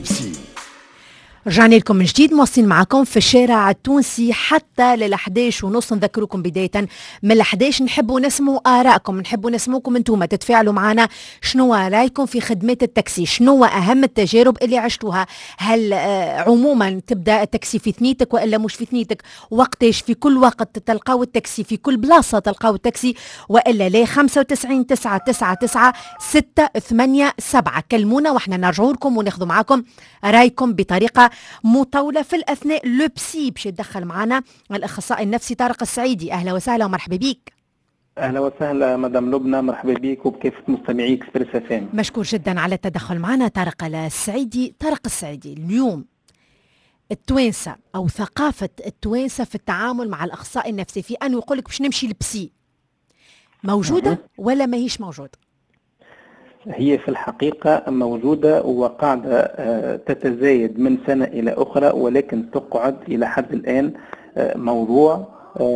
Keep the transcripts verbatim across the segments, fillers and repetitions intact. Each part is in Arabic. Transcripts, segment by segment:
لبسي. رجعنا لكم من جديد، مواصلين معكم في الشارع التونسي حتى للحداش ونص. نذكركم بداية من الحداش نحبوا نسموا آراءكم، نحبوا نسموكم انتم تتفاعلوا معنا. شنو رايكم في خدمات التاكسي؟ شنو أهم التجارب اللي عشتوها؟ هل آه عموما تبدأ التاكسي في ثنيتك وإلا مش في ثنيتك؟ وقتاش في كل وقت تلقاو التاكسي، في كل بلاصة تلقاو التاكسي وإلا لا؟ خمسة وتسعين تسعة تسعة تسعة ستة ثمانية سبعة. كلمونا واحنا نرجعوا لكم وناخذوا معكم رايكم بطريقة مطولة. في الأثناء لبسي باش يتدخل معنا الأخصائي النفسي طارق السعيدي. أهلا وسهلا ومرحبا بيك. أهلا وسهلا مدام لبنى، مرحبا بيك وبكافة مستمعي إكسبريس اف ام. مشكور جدا على التدخل معنا طارق السعيدي. طارق السعيدي، اليوم التوانسة أو ثقافة التوانسة في التعامل مع الأخصائي النفسي في أنه يقولك باش نمشي لبسي موجودة ولا ما هيش موجودة؟ هي في الحقيقة موجودة وقاعدة تتزايد من سنة إلى أخرى، ولكن تقعد إلى حد الآن موضوع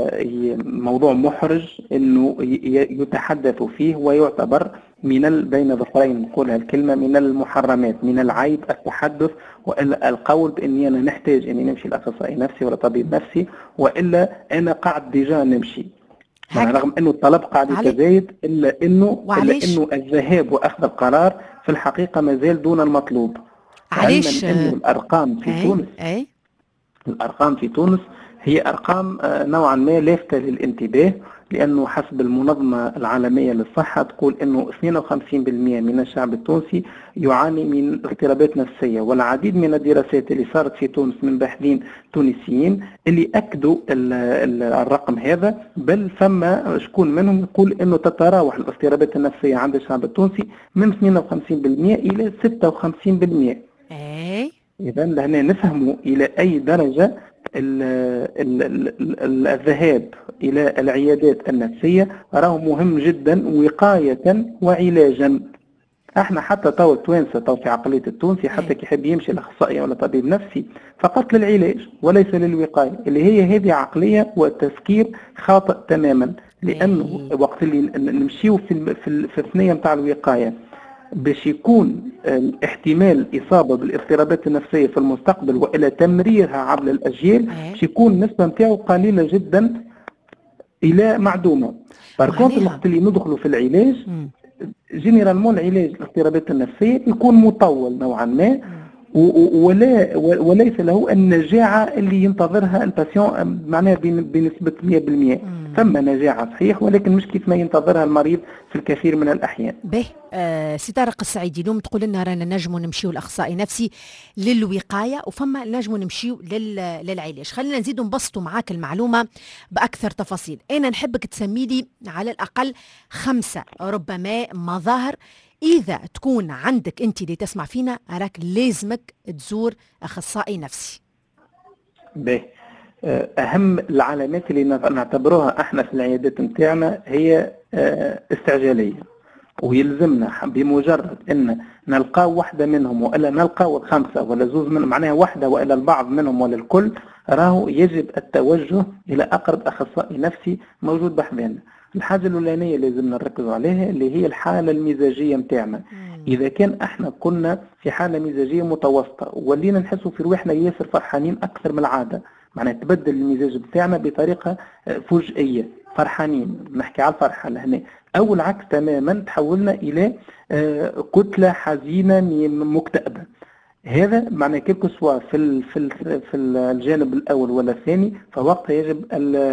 موضوع محرج إنه يتحدث فيه، ويعتبر من بين ظهرين نقولها الكلمة من المحرمات، من العيب التحدث وإلا القول بإني أنا نحتاج إني نمشي لأخصائي نفسي ولا طبيب نفسي، وإلا أنا قاعد ديجا نمشي. رغم انه الطلب قاعد يتزايد الا انه الا انه الذهاب واخذ القرار في الحقيقه ما زال دون المطلوب. علاش انه الارقام في أي تونس أي الارقام في تونس هي ارقام نوعا ما لافته للانتباه، لانه حسب المنظمه العالميه للصحه تقول انه اثنين وخمسين بالمئة من الشعب التونسي يعاني من اضطرابات نفسيه، والعديد من الدراسات اللي صارت في تونس من باحثين تونسيين اللي اكدوا الرقم هذا، بل فما شكون منهم يقول انه تتراوح الاضطرابات النفسيه عند الشعب التونسي من اثنين وخمسين بالمئة الى ستة وخمسين بالمئة. اي اذا لهنا نفهموا الى اي درجه ال ال ال الذهاب إلى العيادات النفسية راه مهم جدا وقاية وعلاجا. احنا حتى تو التوانسة تو في عقلية التونسي حتى كي يحب يمشي لأخصائي ولا طبيب نفسي فقط للعلاج وليس للوقاية، اللي هي هذه عقلية وتفكير خاطئ تماما. لأنه وقت اللي نمشيو في في, في الثنية متاع الوقاية باش يكون احتمال إصابة بالاضطرابات النفسية في المستقبل وإلى تمريرها عبر الأجيال باش يكون النسبة نتاعو قليلة جدا إلى معدومة. باركونت الوقت اللي ندخلوا في العلاج جينيرالمون العلاج الاضطرابات النفسية يكون مطول نوعا ما ولا وليس له النجاعة اللي ينتظرها الباسيون، معناها بنسبة مئة بالمئة. ثم نجاعة صحيح ولكن مش كيف ما ينتظرها المريض في الكثير من الأحيان. به آه سي طارق السعيدي، اليوم تقول لنا رانا نجموا نمشيو لأخصائي نفسي للوقاية وفما نجموا نمشيو للعلاج. خلينا نزيدوا نبسطوا معاك المعلومة بأكثر تفاصيل. أنا نحبك تسميلي على الأقل خمسة ربما مظاهر إذا تكون عندك أنت اللي تسمع فينا أراك لازمك تزور أخصائي نفسي. به أهم العلامات اللي نعتبروها احنا في العيادات نتاعنا هي استعجالية، ويلزمنا بمجرد ان نلقاو واحدة منهم وإلا نلقاو الخمسة ولا زوز من معناها واحدة وإلا البعض منهم ولا الكل، راهو يجب التوجه إلى أقرب أخصائي نفسي موجود بحذانا. الحاجة الأولانية لازم نركزوا عليها اللي هي الحالة المزاجية متاعنا. إذا كان احنا كنا في حالة مزاجية متوسطة ولينا نحسوا في روحنا ياسر فرحانين أكثر من العادة، معناها تبدل المزاج بتاعنا بطريقة فجئية، فرحانين نحكي على الفرحة لهنا، أو العكس تماما تحولنا إلى كتلة حزينة مكتئبة. هذا معنى كيلكو سوا في ال في ال في الجانب الأول ولا الثاني، فوقتها يجب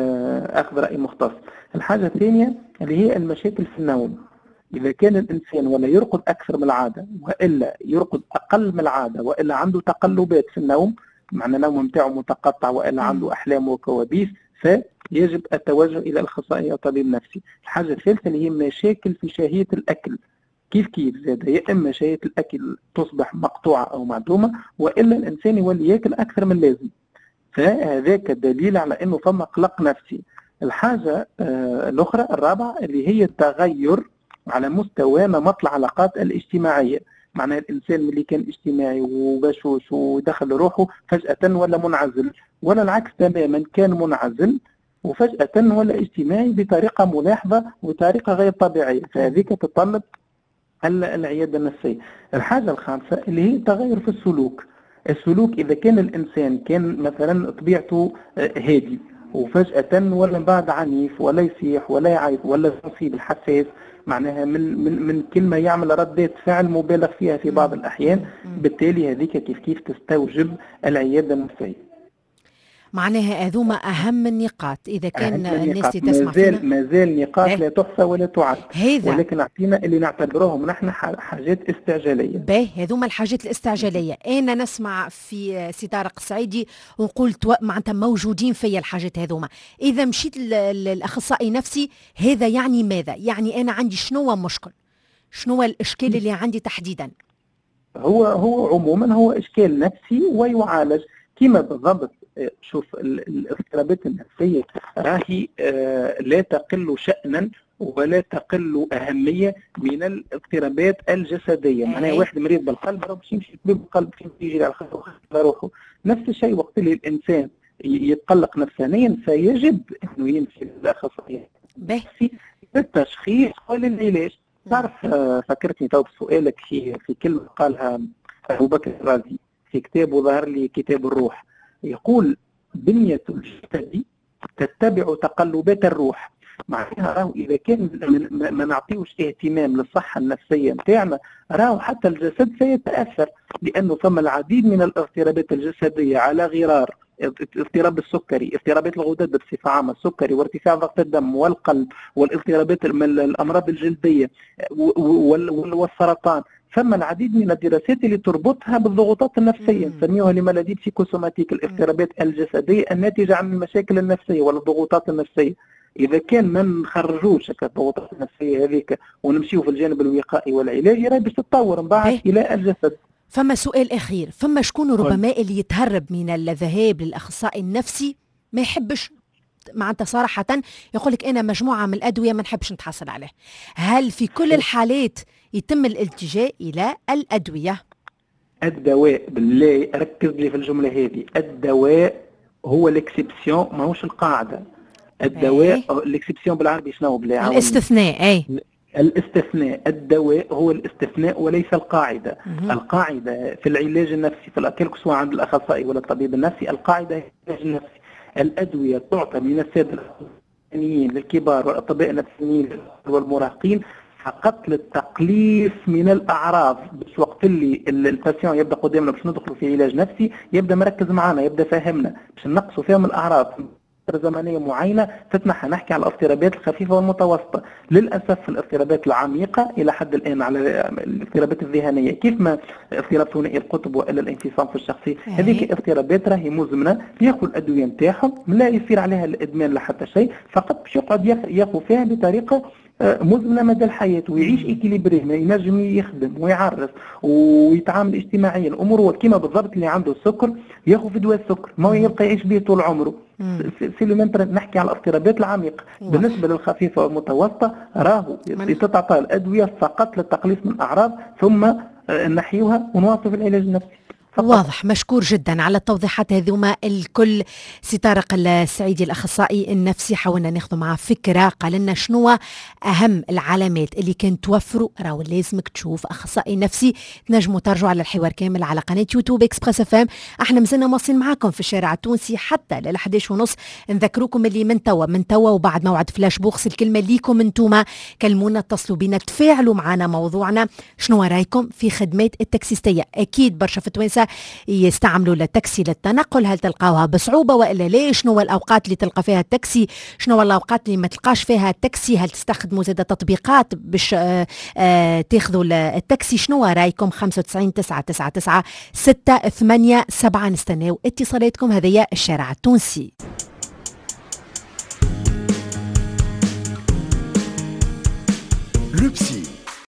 أخذ رأي مختص. الحاجة الثانية اللي هي المشاكل في النوم. إذا كان الإنسان ولا يرقد أكثر من العادة وإلا يرقد أقل من العادة وإلا عنده تقلبات في النوم، معنى نوم متاعه متقطع وإلا عنده أحلام وكوابيس، فيجب التوجه إلى الأخصائي أو طبيب نفسي. الحاجة الثالثة اللي هي مشاكل في شهية الأكل. كيف كيف زاد يا إما شهية الأكل تصبح مقطوعة أو معدومة وإلا الإنسان يولي يأكل أكثر من اللازم، فهذاك دليل على أنه فما قلق نفسي. الحاجة آه الأخرى الرابعة اللي هي التغير على مستوى نمط العلاقات الاجتماعية. معنى الإنسان اللي كان اجتماعي وبشوش ودخل روحه فجأة ولا منعزل، ولا العكس تماما كان منعزل وفجأة ولا اجتماعي بطريقة ملاحظة وطريقة غير طبيعية، فهذيك تتطلب العيادة النفسية. الحاجة الخامسة اللي هي تغير في السلوك. السلوك إذا كان الإنسان كان مثلا طبيعته هادي وفجأة ولا بعد عنيف ولا يصيح ولا يعيط ولا يصيب الحساس، معناها من من من كلمة يعمل ردات فعل مبالغ فيها في بعض الأحيان، بالتالي هذيك كيف كيف تستوجب العيادة النفسية. معناها هذوما أهم النقاط إذا كان الناس تسمع فينا. ما زال نقاط لا تحصى ولا تعد، ولكن أعطينا اللي نعتبرهم نحن حاجات استعجالية. باهي، هذوما الحاجات الاستعجالية. أنا نسمع في سي طارق السعيدي وقلت معناتها موجودين في الحاجات هذوما. إذا مشيت للأخصائي نفسي هذا يعني ماذا؟ يعني أنا عندي شنو مشكل؟ شنو الإشكال اللي عندي تحديدا؟ هو هو عموما هو إشكال نفسي ويعالج كما بالضبط. شوف الاضطرابات النفسية راهي لا تقل شأنا ولا تقل أهمية من الاضطرابات الجسدية. معناها واحد مريض بالقلب راه باش يمشي طبيب القلب يجي على روحه. نفس الشيء وقت اللي الإنسان يتقلق نفسانيا فيجب أنه يمشي للأخصائي في التشخيص وللعلاج. تعرف فكرتني تو بسؤالك في في كلمة قالها أبو بكر الرازي في كتابه ظهر لي كتاب الروح، يقول بنية الجسد تتبع تقلبات الروح. معناها راهو إذا كان ما نعطيوش اهتمام للصحة النفسية نتاعنا راهو حتى الجسد سيتأثر، لأنه ثم العديد من الاضطرابات الجسدية على غرار اضطراب السكري، اضطرابات الغدد بصفة عامة، السكري وارتفاع ضغط الدم والقلب والاضطرابات الأمراض الجلدية والسرطان. ثم العديد من الدراسات اللي تربطها بالضغوطات النفسية نسميوها لملاديد سيكوسوماتيك، الاضطرابات الجسدية الناتجة عن المشاكل النفسية ولا الضغوطات النفسية. إذا كان ما نخرجوش الضغوطات النفسية هذيك ونمشيو في الجانب الوقائي والعلاجي راهي باش تتطور من بعد إلى الجسد. فما سؤال أخير، فما شكون ربما اللي يتهرب من الذهاب للأخصائي النفسي ما يحبش معناتها صراحة يقول لك أنا مجموعة من الأدوية ما نحبش نتحصل عليه؟ هل في كل الحالات يتم الالتجاء إلى الأدوية؟ الدواء بالله ركز لي في الجملة هذه، الدواء هو الاكسبسيون ماهوش القاعدة. الدواء الاكسبسيون بالعربي شنو بالله؟ الاستثناء. أي الاستثناء. الدواء هو الاستثناء وليس القاعدة. مم. القاعدة في العلاج النفسي في الأكل سواء عند الأخصائي ولا الطبيب النفسي، القاعدة هي العلاج النفسي. الأدوية تعطى من السادة النفسيين للكبار والأطباء النفسيين والمراهقين فقط للتقليص من الأعراض، باش وقت اللي الباسيون يبدأ قدامنا باش ندخلوا في علاج نفسي يبدأ مركز معنا، يبدأ فاهمنا باش نقصوا فيهم الأعراض زمنية معينة تتنحى. نحكي على الاضطرابات الخفيفة والمتوسطة. للأسف الاضطرابات العميقة إلى حد الآن على الاضطرابات الذهنية كيف ما اضطراب ثنائي القطب وإلا الانفصام في الشخصية، هذيك اضطرابات راهي مزمنة، ياخذ الأدوية نتاعهم لا يصير عليها الإدمان لحتى شيء، فقط باش يقعد ياخذ فيها بطريقة مزمنة مدى الحياة ويعيش إكيليبري، ما ينجم يخدم ويعرس ويتعامل اجتماعيا أموره كما بالضبط اللي عنده السكر ياخذ في دواء السكر ما يبقى يعيش به طول عمره. في نحكي على الاضطرابات العميقة. بالنسبة للخفيفة والمتوسطة راهو تتعطى الأدوية فقط للتقليص من الأعراض ثم نحيوها ونواصل العلاج النفسي. واضح. مشكور جدا على التوضيحات هذوما الكل. سي طارق السعيدي الأخصائي النفسي حاولنا ناخذ معه فكرة، قال لنا شنو أهم العلامات اللي كان توفروا راهو لازمك تشوف أخصائي نفسي. تنجموا ترجعوا على الحوار كامل على قناة يوتيوب إكسبريس اف ام. احنا مازلنا مواصلين معاكم في الشارع التونسي حتى لل حداش ونص. نذكروكم اللي من توا من توا وبعد موعد فلاش بوكس الكلمة ليكم انتوما، كلمونا اتصلوا بينا تفاعلوا معنا موضوعنا. شنو رايكم في خدمات التاكسيستية؟ أكيد برشا في توانسة يستعملوا التاكسي للتنقل، هل تلقاوها بصعوبة وإلا لا؟ شنو الأوقات اللي تلقى فيها التاكسي؟ شنو الأوقات اللي ما تلقاش فيها التاكسي؟ هل تستخدموا زادة تطبيقات باش آه آه تاخذوا التاكسي؟ شنو رايكم؟ خمسة وتسعين تسعة تسعة تسعة ستة ثمانية سبعة. نستناو اتصالاتكم. هذه الشارع التونسي. لوبسي